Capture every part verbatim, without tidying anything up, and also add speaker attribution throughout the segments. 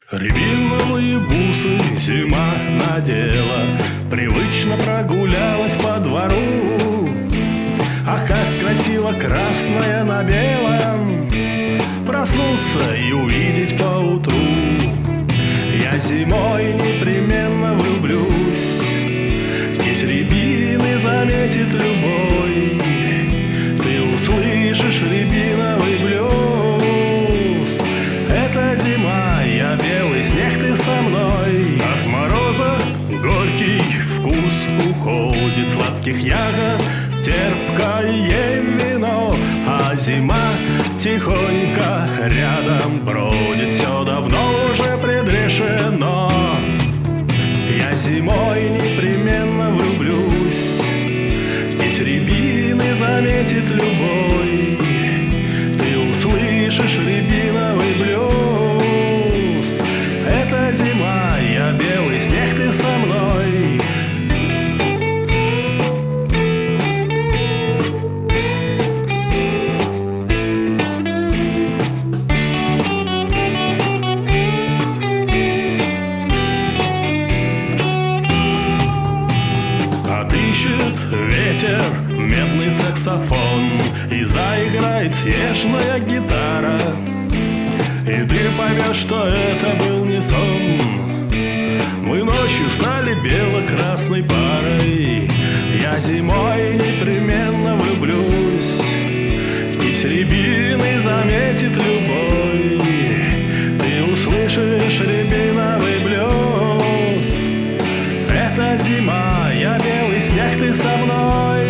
Speaker 1: Рябиновые бусы зима надела, привычно прогулялась по двору. Ах, как красиво красное на белом, проснуться и увидеть поутру. Я зимой непременно влюблюсь, здесь рябины заметит любой. Ты услышишь рябиновый блюз, это зима, я белый снег, ты со мной. От мороза горький вкус уходит, сладких ягод терпкое вино, а зима тихонько рядом бродит, все давно уже предрешено. Я зимой непременно влюблюсь, здесь рябины заметит любой. Ты услышишь рябиновый блюз, это зима, я белый снег, ты со мной. Ветер, медный саксофон, и заиграет снежная гитара, и ты поймешь, что это был не сон. Мы ночью стали бело-красной парой. Я зимой непременно влюблюсь, здесь рябины заметит любой. Ты услышишь рябиновый блюз, это зима, я белый снег, ты со мной.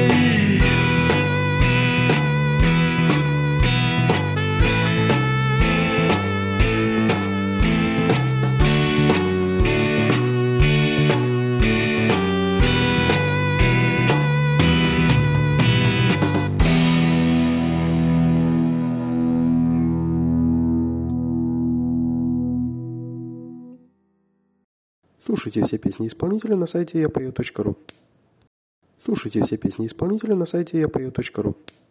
Speaker 2: Слушайте все песни исполнителя на сайте я пою точка ру. Слушайте все песни исполнителя на сайте я пою точка ру.